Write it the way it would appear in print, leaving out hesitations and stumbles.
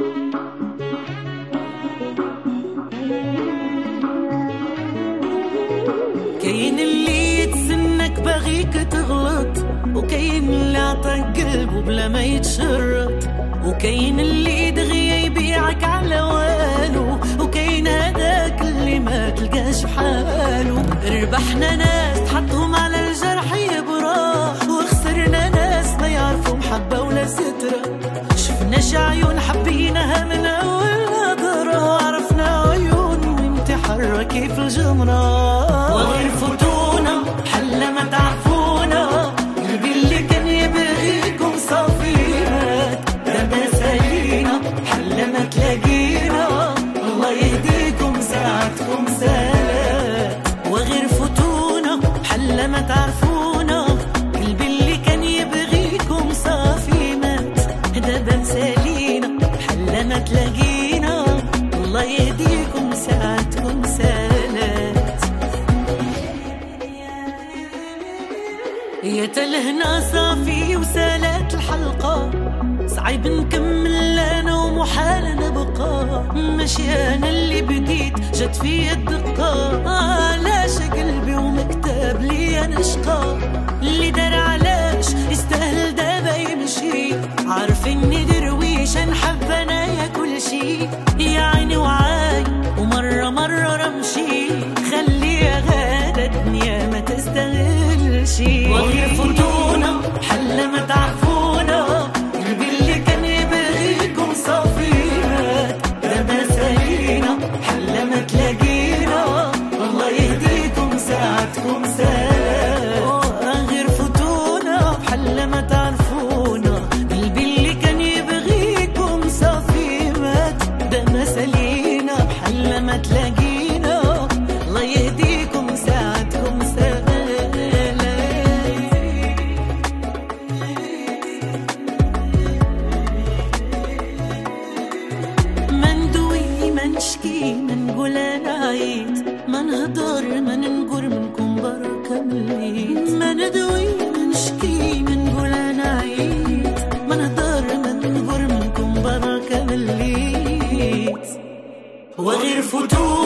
كاين اللي يتسنك باغيك تغلط، وكاين اللي عطاك قلبه بلا ما يتشرط، وكاين اللي دغيا يبيعك على والو، وكاين هذاك اللي ما تلقاش بحالو. ربحنا ناس تحطهم على الجرح يبرا، وخسرنا ناس ما يعرفوا محبة ولا سترة. شفنا عيون حبيناها من أول نظرة، وعرفنا عيون ومتحرة كيف الجمرة. وغير فتونا حلا ما تعرفونا، قلبي اللي كان يبغيكم صافي مات، دابا سالينا حلا ما تلاقينا، الله يهديكم ساعتكم سالات. وغير فتونا حلا ما تعرفونا، قلبي اللي كان يبغيكم صافي مات، دابا سالينا حلا ما تلاقينا، الله يهديكم ساعتكم سالات. يا تلهنا صافي وسالات الحلقة، صعيب نكمل انا ومحال نبقى، ماشي انا اللي بديت جات فيا الدقة، علاش قلبي ومكتاب لي انا شقا، اللي دار علاش يستاهل دابا يمشي، عارف اني درويش نحب انايا كل شي، يا عيني وعاي ومرة مرة رمشي، خليها غادة الدنيا ما تستاهلش. وغير فتونا حلا ما تعرفونا، قلبي اللي كان يبغيكم صافي مات، دابا سالينا حلا ما تلاقينا، الله يهديكم ساعتكم سالات. غير فتونا حلا ما تعرفونا، قلبي اللي كان يبغيكم صافي مات، دابا سالينا حلا ما تلاقينا، الله يهديكم ساعتكم سالات. ما ندوي ما نشكي ما نقول انا عيت، ما نهضر ما ننقر منكم بركة مليت، ما ندوي ما نشكي ما نقول انا عيت، ما نهضر ما ننقر منكم بركة مليت. وغير فتور